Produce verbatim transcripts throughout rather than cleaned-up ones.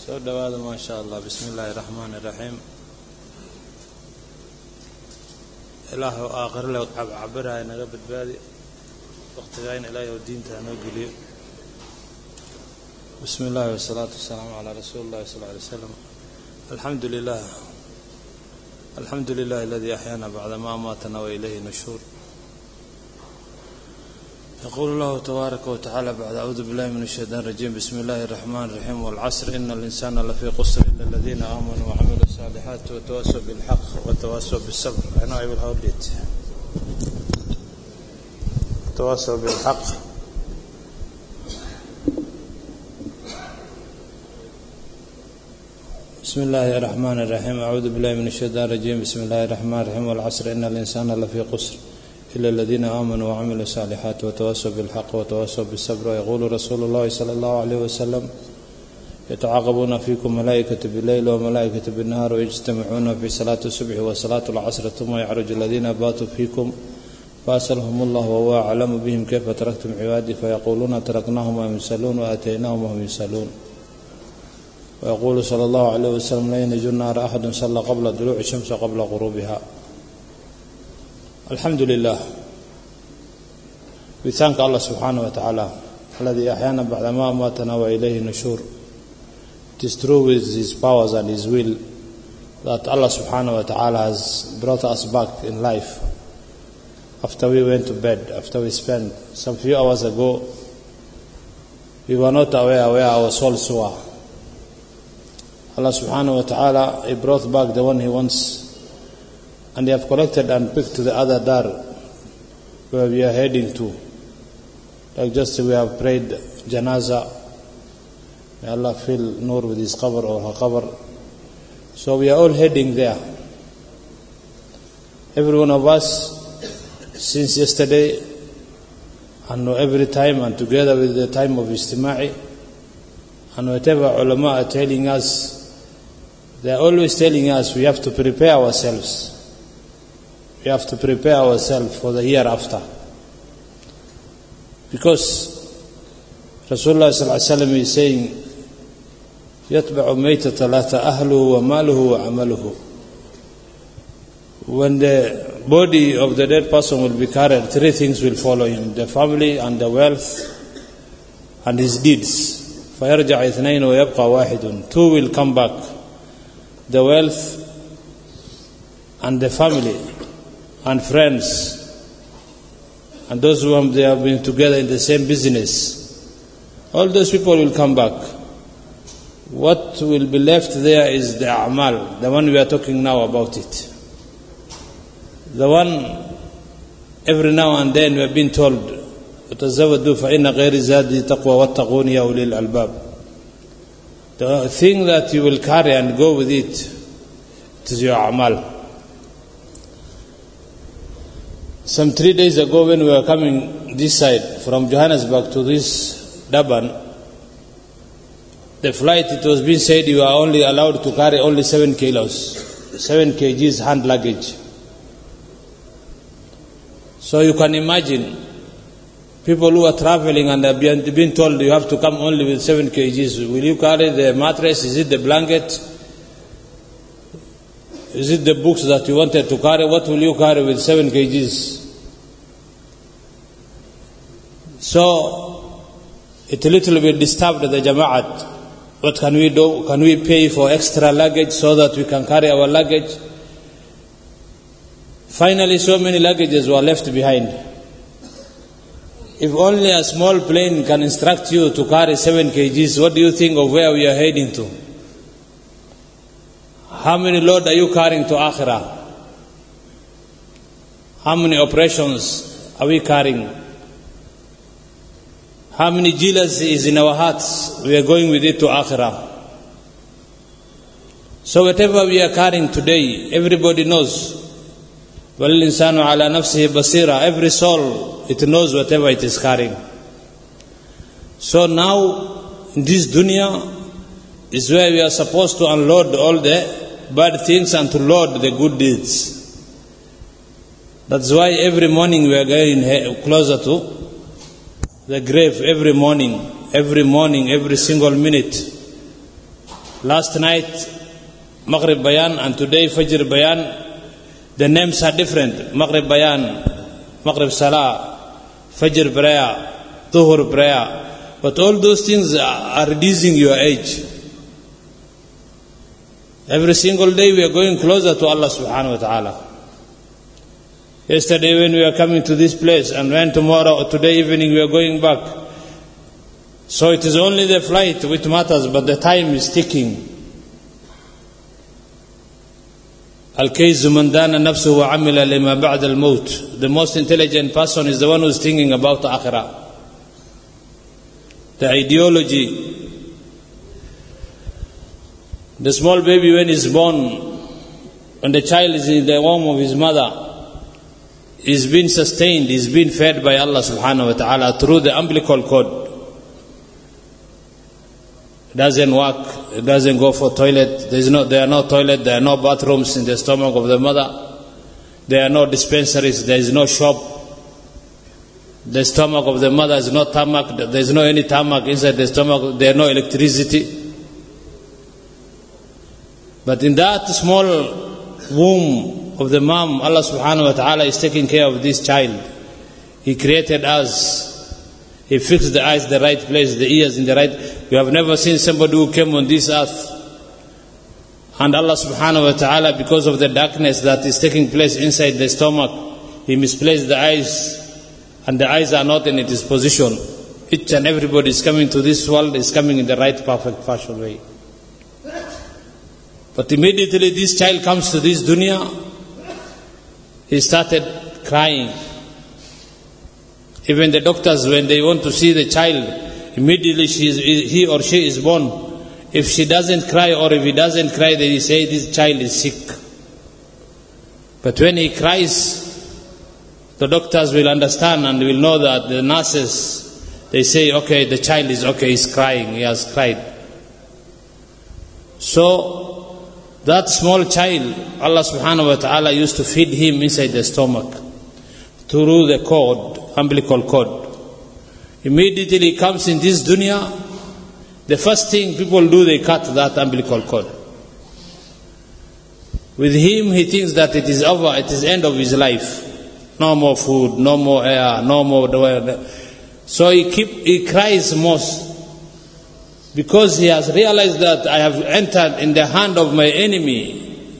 سو دواده ما شاء الله. بسم الله الرحمن الرحيم. إله آخر له عبرها إن قبل بادي وقت جاين إلهي ودين تنقلي. بسم الله والصلاة والسلام على رسول الله صلى الله عليه وسلم. الحمد لله الحمد لله الذي أحيانا بعد ما أماتنا وإليه نشور. يقول الله تبارك وتعالى بعد أعوذ بالله من الشيطان الرجيم. بسم الله الرحمن الرحيم. والعصر إن الإنسان لفي خسر إلا الذين آمنوا وعملوا الصالحات وتواصوا بالحق وتواصوا بالصبر. I know I will hold it. تواصوا بالحق بسم الله الرحمن الرحيم. أعوذ بالله من الشيطان الرجيم. بسم الله الرحمن الرحيم. والعصر إن الإنسان لفي خسر إلا الذين آمنوا وعملوا الصالحات وتواصوا بالحق وتواصوا بالصبر. ويقول رسول الله صلى الله عليه وسلم يتعاقبون فيكم ملائكة بالليل وملائكة بالنهار ويجتمعون في صلاة الصبح وصلاة العصر ثم يعرج الذين باتوا فيكم فأسألهم الله وهو أعلم بهم كيف تركتم عبادي فيقولون تركناهم وهم يصلون وآتيناهم وهم يصلون. ويقول صلى الله عليه وسلم لا يلج النار أحد صلى قبل طلوع الشمس وقبل غروبها. Alhamdulillah, we thank Allah subhanahu wa ta'ala الذي أحيانا بعد ما أماتنا وإليه نشور. It is true with His powers and His will that Allah subhanahu wa ta'ala has brought us back in life after we went to bed, after we spent some few hours ago. We were not aware where our souls were. Allah subhanahu wa ta'ala, He brought back the one He wants, and they have collected and picked to the other dar where we are heading to. Like just we have prayed Janaza. May Allah fill Nur with his qabr or her qabr. So we are all heading there. Every one of us, since yesterday, and every time, and together with the time of Istima'i, and whatever ulama are telling us, they are always telling us we have to prepare ourselves. We have to prepare ourselves for the hereafter. Because Rasulullah sallallahu alaihi wasallam is saying, يَتْبَعُ مَيْتَةَ لَا تَأَهْلُهُ وَمَالُهُ وَعَمَلُهُ. When the body of the dead person will be carried, three things will follow him: the family and the wealth and his deeds. فَيَرْجَعْ اثْنَيْنُ وَيَبْقَى وَاحِدٌ. Two will come back: the wealth and the family and friends, and those who have, they have been together in the same business. All those people will come back. What will be left there is the a'mal, the one we are talking now about it. The one every now and then we have been told, وَتَزَوَّدُوا فَإِنَّ غَيْرِ زَادِ تَقْوَى وَاتَّقُونِ يَا أُولِي الْأَلْبَابِ. The thing that you will carry and go with it, it is your a'mal. Some three days ago when we were coming this side from Johannesburg to this Durban, the flight, it was being said you are only allowed to carry only seven kilos, seven kgs hand luggage. So you can imagine people who are traveling and have been told you have to come only with seven kgs. Will you carry the mattress? Is it the blanket? Is it the books that you wanted to carry? What will you carry with seven kgs? So, it a little bit disturbed the Jama'at. What can we do? Can we pay for extra luggage so that we can carry our luggage? Finally, so many luggages were left behind. If only a small plane can instruct you to carry seven kgs, what do you think of where we are heading to? How many load are you carrying to Akhirah? How many operations are we carrying? How many jilas is in our hearts? We are going with it to Akhirah. So whatever we are carrying today, everybody knows. وَالْإِنسَانُ عَلَى نَفْسِهِ بَصِيرًا. Every soul, it knows whatever it is carrying. So now, in this dunya, is where we are supposed to unload all the bad things and to load the good deeds. That's why every morning we are going closer to the grave. Every morning, every morning, every single minute. Last night, Maghrib Bayan, and today Fajr Bayan. The names are different. Maghrib Bayan, Maghrib Salah, Fajr prayer, Dhuhr prayer. But all those things are reducing your age. Every single day we are going closer to Allah subhanahu wa ta'ala. Yesterday when we were coming to this place, and when tomorrow or today evening we are going back. So it is only the flight which matters, but the time is ticking. Al-Kayzu man dana nafsuhu wa amila lima ba'da al-maut. The most intelligent person is the one who is thinking about the akhirah. The ideology. The small baby when he is born, when the child is in the womb of his mother, is being sustained, is being fed by Allah subhanahu wa ta'ala through the umbilical cord. It doesn't work, it doesn't go for toilet, there is no, there are no toilet, there are no bathrooms in the stomach of the mother, there are no dispensaries, there is no shop. The stomach of the mother is not tarmac, there is no any tarmac inside the stomach, there is no electricity. But in that small womb of the mom, Allah subhanahu wa ta'ala is taking care of this child. He created us. He fixed the eyes the right place, the ears in the right. You have never seen somebody who came on this earth. And Allah subhanahu wa ta'ala, because of the darkness that is taking place inside the stomach, He misplaced the eyes, and the eyes are not in its position. Each and everybody is coming to this world is coming in the right, perfect, fashion way. But immediately this child comes to this dunya, he started crying. Even the doctors, when they want to see the child, immediately she is, he or she is born. If she doesn't cry or if he doesn't cry, they say this child is sick. But when he cries, the doctors will understand and will know that the nurses, they say, okay, the child is okay, he's crying, he has cried. So, that small child, Allah subhanahu wa ta'ala used to feed him inside the stomach through the cord, umbilical cord. Immediately he comes in this dunya, the first thing people do, they cut that umbilical cord. With him, he thinks that it is over, it is the end of his life. No more food, no more air, no more... So he keep he cries most, because he has realized that I have entered in the hand of my enemy.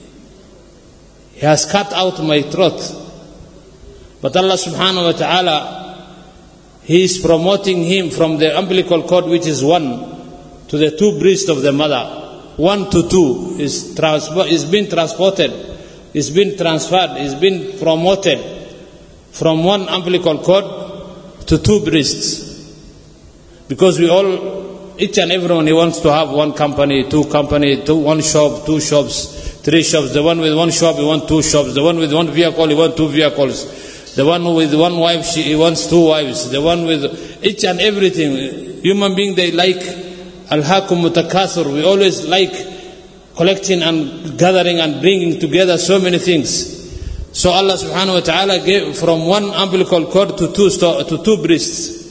He has cut out my throat. But Allah subhanahu wa ta'ala, He is promoting him from the umbilical cord, which is one, to the two breasts of the mother. One to two is, transfer, is being transported, is being transferred, is being promoted from one umbilical cord to two breasts. Because we all, each and everyone, he wants to have one company, two company, two, one shop, two shops, three shops. The one with one shop, he wants two shops. The one with one vehicle, he wants two vehicles. The one with one wife, she, he wants two wives. The one with each and everything. Human being, they like al-hakum mutakathur. We always like collecting and gathering and bringing together so many things. So Allah subhanahu wa ta'ala gave from one umbilical cord to two, to two breasts.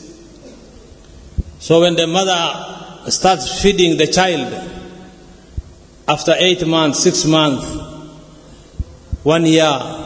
So when the mother starts feeding the child, after eight months, six months, one year,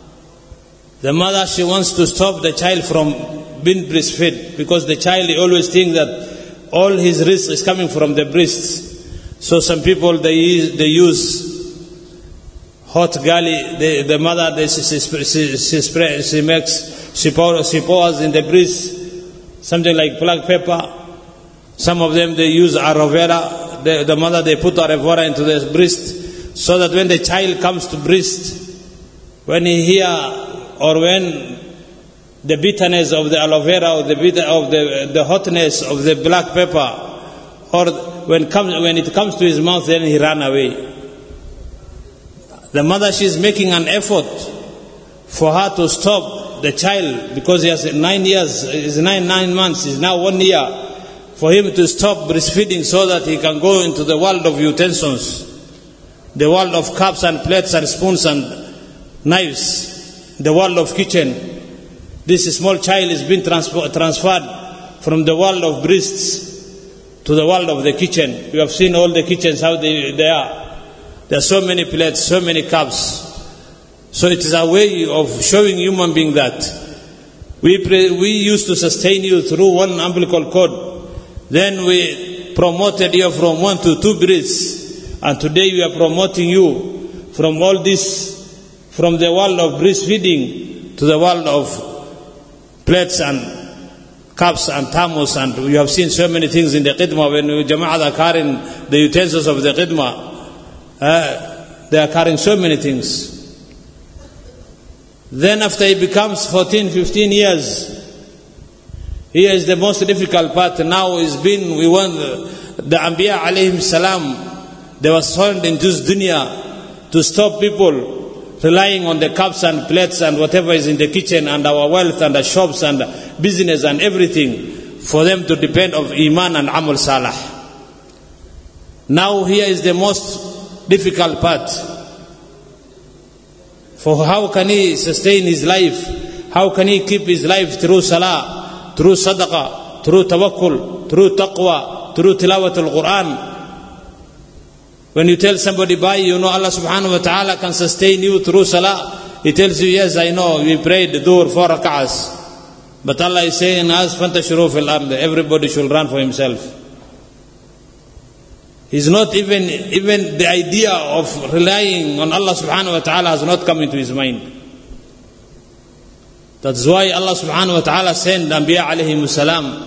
the mother, she wants to stop the child from being breastfed, because the child always thinks that all his risk is coming from the breasts. So some people, they use, they use hot garlic. The, the mother, they, she, she, she, she, spray, she makes, she pours, she pours in the breast something like black pepper. Some of them, they use aloe vera. The, the mother, they put aloe vera into the breast, so that when the child comes to breast, when he hear or when the bitterness of the aloe vera or the bitter of the the hotness of the black pepper, or when comes when it comes to his mouth, then he ran away. The mother, she is making an effort for her to stop the child, because he has nine years, is nine nine months, is now one year, for him to stop breastfeeding, so that he can go into the world of utensils, the world of cups and plates and spoons and knives, the world of kitchen. This small child is being transfer, transferred from the world of breasts to the world of the kitchen. You have seen all the kitchens, how they, they are. There are so many plates, so many cups. So it is a way of showing human being that we pray, we used to sustain you through one umbilical cord. Then we promoted you from one to two breaths. And today we are promoting you from all this, from the world of breastfeeding to the world of plates and cups and thermos. And you have seen so many things in the khidmah. When Jama'at are carrying the utensils of the khidmah, uh, they are carrying so many things. Then after he becomes fourteen, fifteen years, here is the most difficult part. Now is been, we want the, the Anbiya alayhim salam, they were sent into this dunya to stop people relying on the cups and plates and whatever is in the kitchen and our wealth and the shops and business and everything, for them to depend on Iman and Amal Salah. Now here is the most difficult part. For how can he sustain his life? How can he keep his life through salah, through sadaqah, through tawakkul, through taqwa, through tilawatul Quran? When you tell somebody, buy, you know Allah subhanahu wa ta'ala can sustain you through salah. He tells you, yes, I know, we prayed the dhuhr four rak'ahs. But Allah is saying, as fantashuru fil ard, everybody should run for himself. He's not even, even the idea of relying on Allah subhanahu wa ta'ala has not come into his mind. That's why Allah subhanahu wa ta'ala sent Anbiya alayhim salam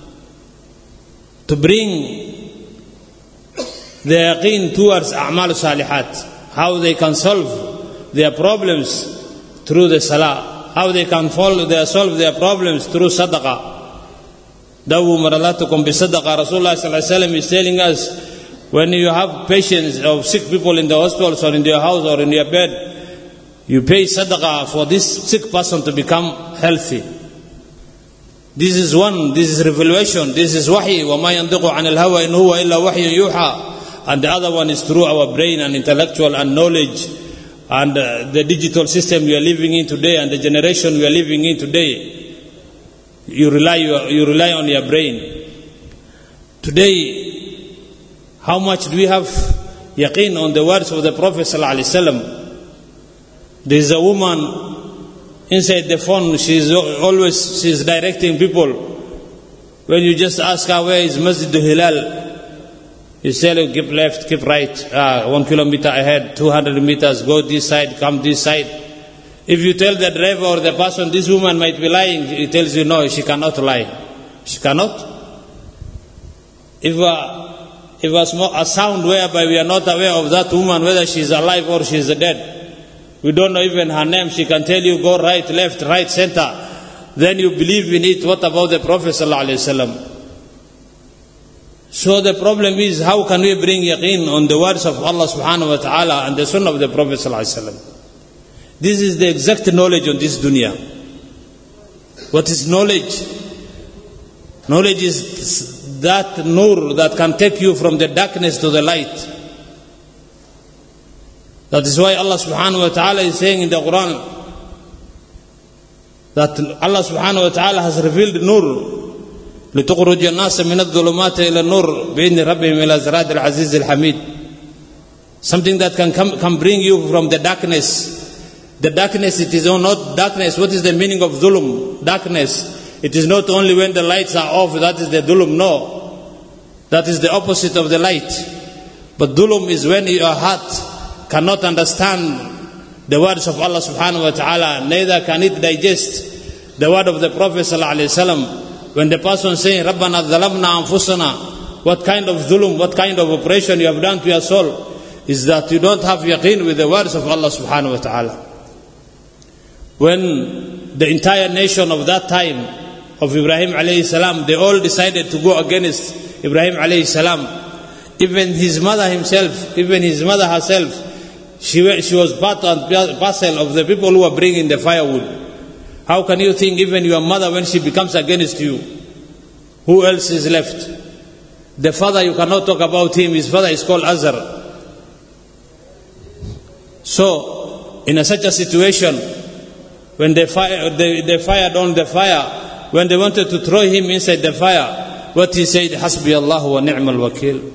to bring the yaqeen towards a'mal salihat, how they can solve their problems through the salah, how they can solve their, solve their problems through sadaqah. Dawu maralatukum bi sadaqah. Rasulullah sallallahu alayhi wa sallam is telling us, when you have patients of sick people in the hospitals or in their house or in your bed, you pay sadaqah for this sick person to become healthy. This is one, this is revelation, this is wahi. وَمَا يَنْطِقُ عَنِ الْهَوَى إِنْ هُوَ إِلَّا وَحْيٌ يُوحَى. And the other one is through our brain and intellectual and knowledge and uh, the digital system we are living in today and the generation we are living in today. You rely, you rely on your brain. Today, how much do we have yaqeen on the words of the Prophet sallallahu alaihi wasallam? There is a woman inside the phone, she is always, she is directing people. When you just ask her, where is Masjid al-Hilal? You say, keep left, keep right, uh, one kilometer ahead, two hundred meters, go this side, come this side. If you tell the driver or the person, this woman might be lying, he tells you, no, she cannot lie. She cannot. If a If a, a sound whereby we are not aware of that woman, whether she is alive or she is dead, we don't know even her name, she can tell you go right, left, right, center, then you believe in it. What about the Prophet sallallahu alaihi wasallam? So the problem is, how can we bring yaqeen on the words of Allah subhanahu wa ta'ala and the sunnah of the Prophet sallallahu alaihi wasallam? This is the exact knowledge on this dunya. What is knowledge? Knowledge is that nur that can take you from the darkness to the light. That is why Allah subhanahu wa ta'ala is saying in the Quran that Allah subhanahu wa ta'ala has revealed nur لِتُخْرِجَ النَّاسَ مِنَ الظُّلُمَاتِ إِلَى النُّورِ بِإِذْنِ رَبِّهِمْ إِلَى صِرَاطِ الْعَزِيزِ الْحَمِيدِ. Something that can come, can bring you from the darkness. The darkness, it is not darkness. What is the meaning of dhulum? Darkness. It is not only when the lights are off, that is the dhulum, no. That is the opposite of the light. But dhulum is when your heart cannot understand the words of Allah subhanahu wa ta'ala, neither can it digest the word of the Prophet sallallahu alaihi wasallam. When the person saying, Rabbana dhalamna anfusana, what kind of dhulum, what kind of oppression you have done to your soul, is that you don't have yaqeen with the words of Allah subhanahu wa ta'ala. When the entire nation of that time, of Ibrahim alayhi salam, they all decided to go against Ibrahim alayhi salam. Even his mother himself, even his mother herself, she, she was part and parcel of the people who were bringing the firewood. How can you think even your mother, when she becomes against you, who else is left? The father, you cannot talk about him, his father is called Azar. So, in a, such a situation, when they, fire, they, they fired on the fire, when they wanted to throw him inside the fire, what he said, Hasbi Allah wa ni'mal wakil.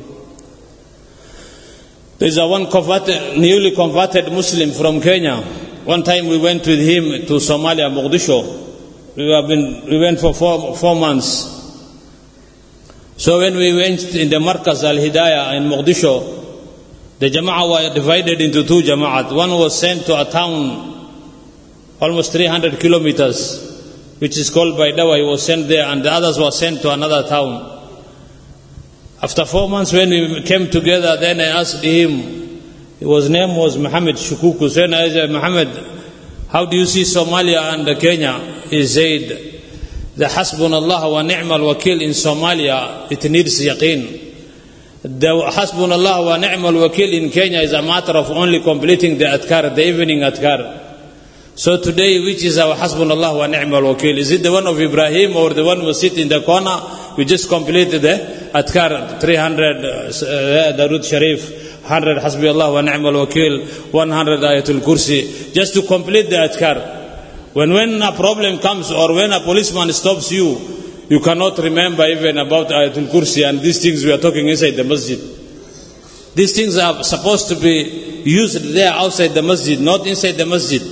There's a one converted, newly converted Muslim from Kenya. One time we went with him to Somalia, Mogadishu. We have been, we went for four, four months. So when we went in the Markaz Al-Hidayah in Mogadishu, the Jama'ah were divided into two Jama'at. One was sent to a town almost three hundred kilometers, which is called Baidawa. He was sent there, and the others were sent to another town. After four months when we came together, then I asked him, his name was Muhammad Shukuku. So I said, Muhammad, how do you see Somalia and Kenya? He said, the Hasbunallah wa ni'mal wakil in Somalia, it needs yaqeen. The Hasbunallah wa ni'mal wakil in Kenya is a matter of only completing the adhkar, the evening adhkar. So today, which is our Hasbunallah wa ni'mal wakil? Is it the one of Ibrahim or the one who sit in the corner? We just completed the adhkar, three hundred uh, Darud Sharif, one hundred Hasbi Allah wa ni'mal wakil, one hundred Ayatul Kursi, just to complete the adhkar. When, when a problem comes or when a policeman stops you, you cannot remember even about Ayatul Kursi and these things we are talking inside the masjid. These things are supposed to be used there outside the masjid, not inside the masjid.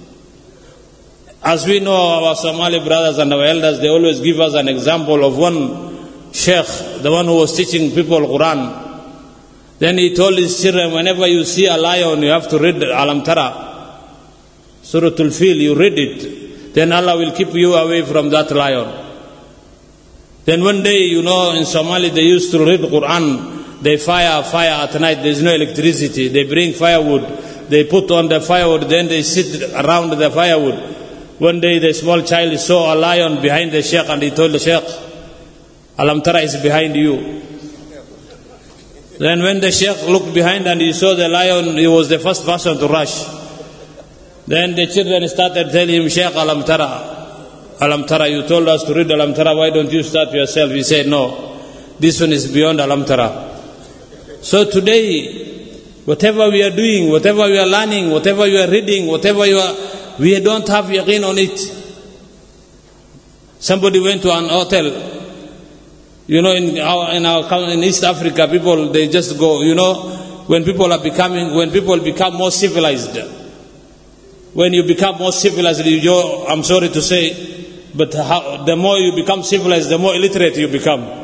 As we know, our Somali brothers and our elders, they always give us an example of one sheikh, the one who was teaching people Quran. Then he told his children, whenever you see a lion, you have to read Alam Tara, Suratul Fil, you read it. Then Allah will keep you away from that lion. Then one day, you know, in Somalia, they used to read Quran. They fire, fire at night. There's no electricity. They bring firewood. They put on the firewood. Then they sit around the firewood. One day, the small child saw a lion behind the sheikh, and he told the sheikh, Alam Tara is behind you. Then when the sheikh looked behind and he saw the lion, he was the first person to rush. Then the children started telling him, Sheikh, Alam Tara. Alam Tara, you told us to read Alam Tara, why don't you start yourself? He said, no, this one is beyond Alam Tara. So today, whatever we are doing, whatever we are learning, whatever you are reading, whatever you are, we don't have yaqeen on it. Somebody went to an hotel, you know, in our, in our, in East Africa, people, they just go, you know, when people are becoming, when people become more civilized, when you become more civilized, you, I'm sorry to say, but how, the more you become civilized, the more illiterate you become.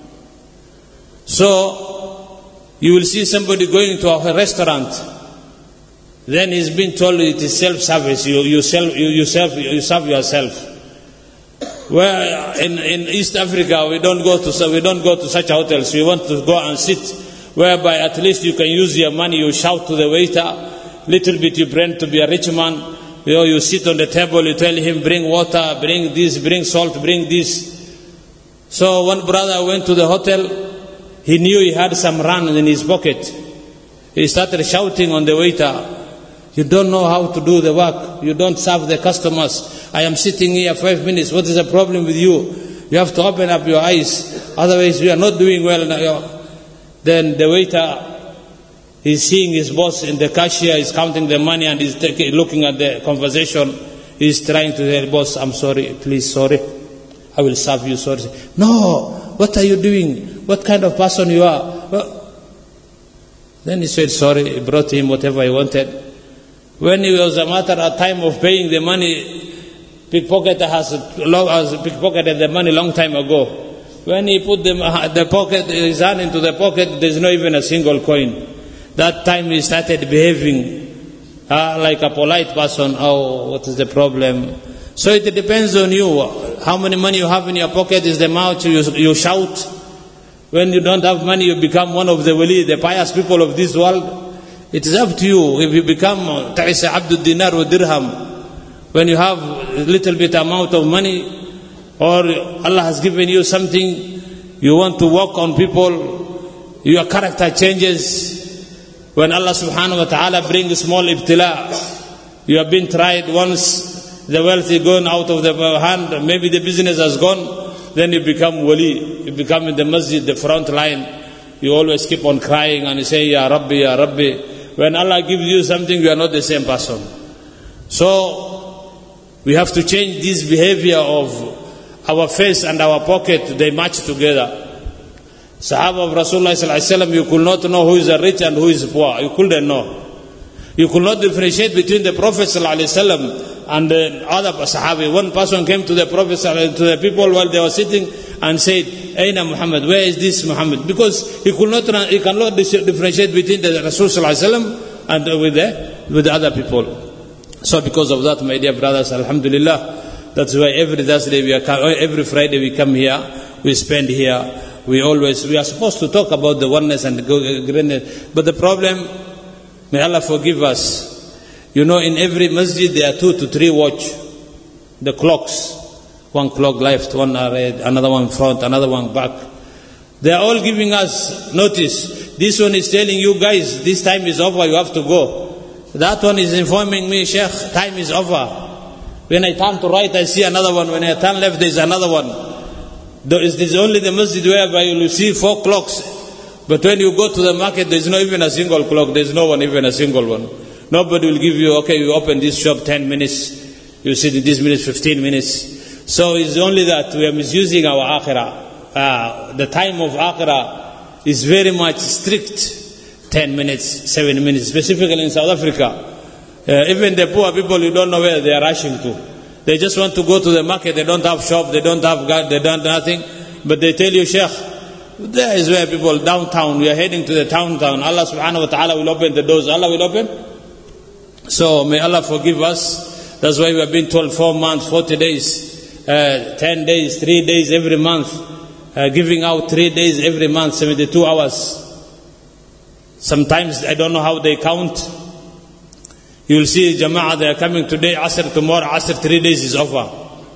So, you will see somebody going to a restaurant, then he's been told it is self-service, you, you, self, you, you, self, you serve yourself. Where in, in East Africa, we don't go to we don't go to such hotels. We want to go and sit, whereby at least you can use your money, you shout to the waiter, little bit you pretend to be a rich man. You know, you sit on the table, you tell him, bring water, bring this, bring salt, bring this. So one brother went to the hotel, he knew he had some rand in his pocket. He started shouting on the waiter, you don't know how to do the work, you don't serve the customers. I am sitting here five minutes, what is the problem with you? You have to open up your eyes, otherwise you are not doing well now. Then the waiter, he's seeing his boss in the cashier, he's counting the money and he's taking, looking at the conversation. He's trying to tell boss, I'm sorry, please, sorry. I will serve you, sorry. No, what are you doing? What kind of person you are? Well, then he said sorry, he brought him whatever he wanted. When it was a matter of time of paying the money, pickpocketer has, has pickpocketed the money long time ago. When he put the, the pocket, his hand into the pocket, there's not even a single coin. That time he started behaving uh, like a polite person. Oh, what is the problem? So it depends on you. How many money you have in your pocket is the mouth you, you shout. When you don't have money, you become one of the wali, the pious people of this world. It is up to you. If you become ta'isa abdul dinar wa dirham, when you have a little bit amount of money, or Allah has given you something, you want to work on people, your character changes. When Allah subhanahu wa ta'ala brings small ibtila, you have been tried once, the wealth is gone out of the hand, maybe the business has gone, then you become wali, you become in the masjid, the front line, you always keep on crying and you say, Ya Rabbi, Ya Rabbi. When Allah gives you something, you are not the same person. So, we have to change this behavior of our face and our pocket, they match together. Sahaba of Rasulullah sallallahu alaihi wasallam, you could not know who is a rich and who is poor. You couldn't know. You could not differentiate between the Prophet sallallahu alaihi wasallam and the other Sahabi. One person came to the Prophet, to the people while they were sitting and said, Aina Muhammad, where is this Muhammad? Because he could not, he cannot differentiate between the Rasul sallallahu alaihi wasallam and with the, with the other people. So because of that, my dear brothers, alhamdulillah, that's why every Thursday we are, every Friday we come here, we spend here. We always, we are supposed to talk about the oneness and the greatness. But the problem, may Allah forgive us. You know, in every masjid there are two to three watch. The clocks. One clock left, one right, another one front, another one back. They are all giving us notice. This one is telling you guys, this time is over, you have to go. That one is informing me, Sheikh, time is over. When I turn to right, I see another one. When I turn left, there is another one. There is only the masjid whereby you will see four clocks. But when you go to the market, there is not even a single clock. There is no one, even a single one. Nobody will give you, okay, you open this shop ten minutes. You sit in this minutes, fifteen minutes. So it's only that we are misusing our akhirah. Uh, the time of akhirah is very much strict. ten minutes, seven minutes, specifically in South Africa. Uh, even the poor people, you don't know where they are rushing to. They just want to go to the market. They don't have shop. They don't have God. They don't have nothing. But they tell you, Sheikh, there is where people, downtown, we are heading to the town town. Allah subhanahu wa ta'ala will open the doors. Allah will open. So may Allah forgive us. That's why we have been told four months, forty days, uh, ten days, three days every month, uh, giving out three days every month, seventy-two hours. Sometimes I don't know how they count. You will see Jama'ah, they are coming today, Asr tomorrow, Asr three days is over.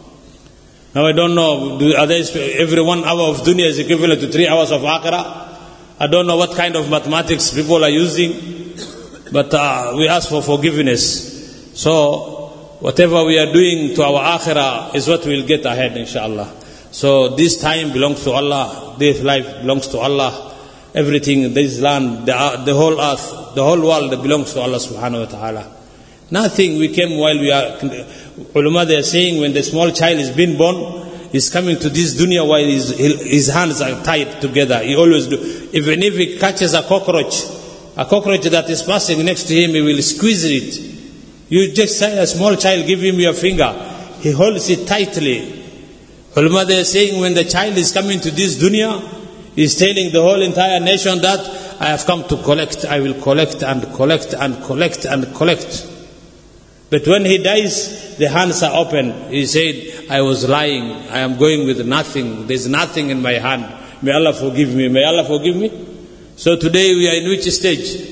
Now I don't know, do, are they, every one hour of dunya is equivalent to three hours of akhirah? I don't know what kind of mathematics people are using, but uh, we ask for forgiveness. So whatever we are doing to our akhirah is what we will get ahead, inshallah. So this time belongs to Allah, this life belongs to Allah. Everything, this land, the, the whole earth, the whole world belongs to Allah subhanahu wa ta'ala. Nothing, we came while we are, ulama they are saying when the small child is being born, he's coming to this dunya while his, his hands are tied together. He always do. Even if he catches a cockroach, a cockroach that is passing next to him, he will squeeze it. You just say a small child, give him your finger. He holds it tightly. Ulama they are saying when the child is coming to this dunya, he's telling the whole entire nation that I have come to collect, I will collect and collect and collect and collect. But when he dies, the hands are open. He said, I was lying. I am going with nothing. There's nothing in my hand. May Allah forgive me. May Allah forgive me. So today we are in which stage?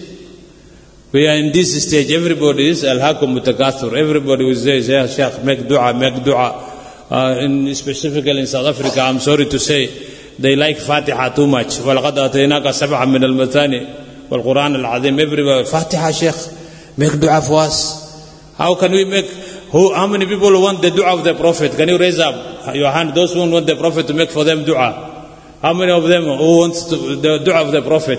We are in this stage. Everybody is Al-Hakum Mutakathur. Everybody will say, yeah, Shaykh, make dua, make dua. Uh, in, specifically in South Africa, I'm sorry to say, they like Fatiha too much. وَلَقَدْ أَتَيْنَاكَ سَبْعًا مِنَ الْمَثَانِ وَالْقُرْآنِ الْعَظِيمِ. Everybody, Fatiha, Shaykh, make dua for us. How can we make, who, how many people want the dua of the Prophet? Can you raise up your hand, those who want the Prophet to make for them dua? How many of them who wants to, the dua of the Prophet?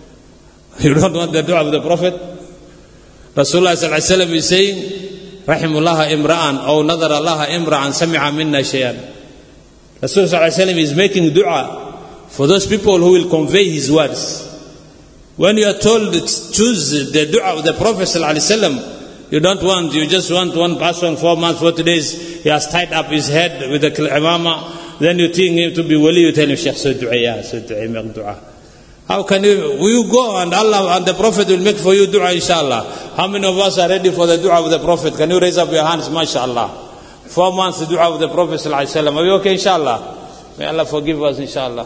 You don't want the dua of the Prophet? Rasulullah sallallahu alaihi wasallam is saying, Rahimullah imra'an, or nadar Allah imra'an, sami'a minna shayan. Rasulullah sallallahu alaihi wasallam is making dua for those people who will convey his words. When you are told to choose the dua of the Prophet sallallahu alaihi wasallam, you don't want, you just want one person, four months, forty days, he has tied up his head with the imama, then you think him to be wali, you tell him, Shaykh, say dua, ya, say dua, make dua. How can you, will you go and Allah and the Prophet will make for you dua, inshallah. How many of us are ready for the dua of the Prophet? Can you raise up your hands, mashallah. Four months, the dua of the Prophet sallallahu alaihi wasallam. Are we okay, inshallah? May Allah forgive us, inshallah.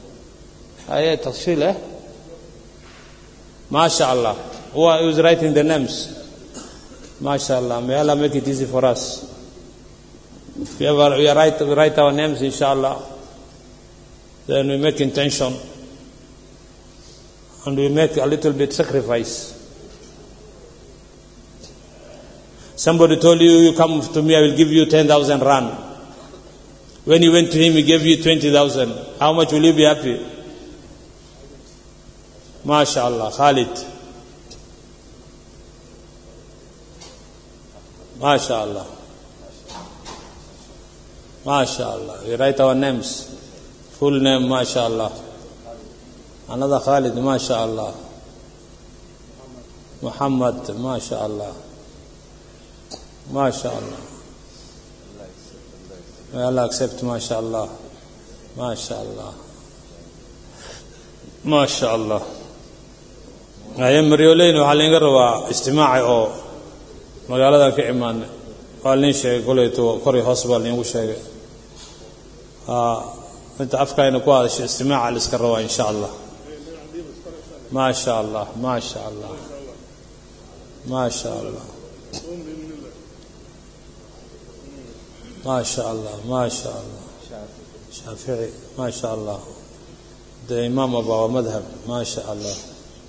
Ayah, tafsil, eh? Mashallah. Who is writing the names? MashaAllah, may Allah make it easy for us. We, ever, we, write, we write our names, inshallah. Then we make intention. And we make a little bit sacrifice. Somebody told you, you come to me, I will give you ten thousand rand. When you went to him, he gave you twenty thousand. How much will you be happy? MashaAllah, Khalid. MashaAllah. MashaAllah. We write our names. Full name, MashaAllah. Another Khalid, MashaAllah. Muhammad, MashaAllah. MashaAllah. May Allah accept, MashaAllah. MashaAllah. MashaAllah. ayam mariyolayn waxa laga rabaa istimaaci oo magaalada ka imaan waa lin sheegay koleeto kori hoosbal inuu sheegay ah inta afkayna ku hadashay istimaaci iska rabaa insha Allah MashaAllah MashaAllah MashaAllah MashaAllah MashaAllah Shafi'i MashaAllah the Imam of our madhab MashaAllah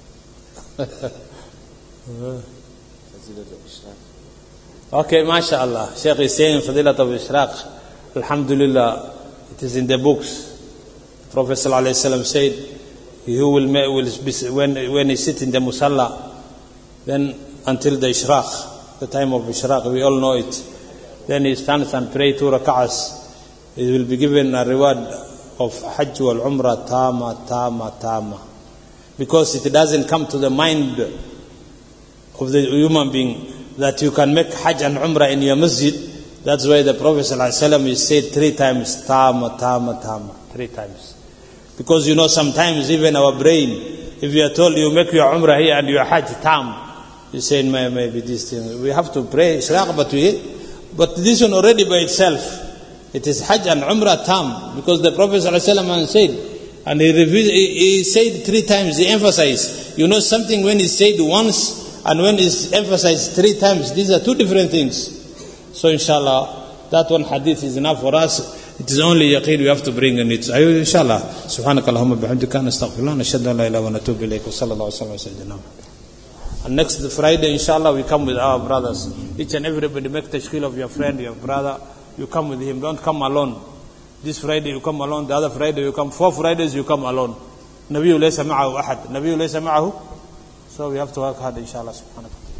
Okay, MashaAllah. Sheikh is saying Fadilat of Ishraq. Alhamdulillah, it is in the books. Prophet Sallallahu Alaihi Wasallam said, he who will, will be, when, when he sit in the Musalla, then until the Ishraq, the time of Ishraq, we all know it. Then he stands and pray two rak'ahs. He will be given a reward of Hajj wal Umrah tama, tama, tama. Because it doesn't come to the mind of the human being that you can make Hajj and Umrah in your masjid. That's why the Prophet ﷺ is said three times, Tama, Tama, Tama, three times. Because you know sometimes even our brain, if you are told you make your Umrah here and your Hajj Tam, you say maybe this thing. We have to pray Ishraq, but we, but this one already by itself, it is Hajj and Umrah Tam, because the Prophet ﷺ said. And he, he, he said three times, he emphasized. You know something when he said once and when it's emphasized three times, these are two different things. So inshallah, that one hadith is enough for us. It is only yaqeen we have to bring in it. So inshallah. Subhanakallahumma bihamdika nastaghfirullah nashhadu an la ilaha illa anta wa natubu ilayk wa sallallahu alaihi wasallam. And next Friday, inshallah, we come with our brothers. Each and everybody make tashkil of your friend, your brother. You come with him. Don't come alone. This Friday you come alone, the other Friday you come, four Fridays you come alone. Nabiyyu laysa ma'ahu ahad. Nabiyyu laysa ma'ahu. So we have to work hard inshallah subhanahu wa ta'ala.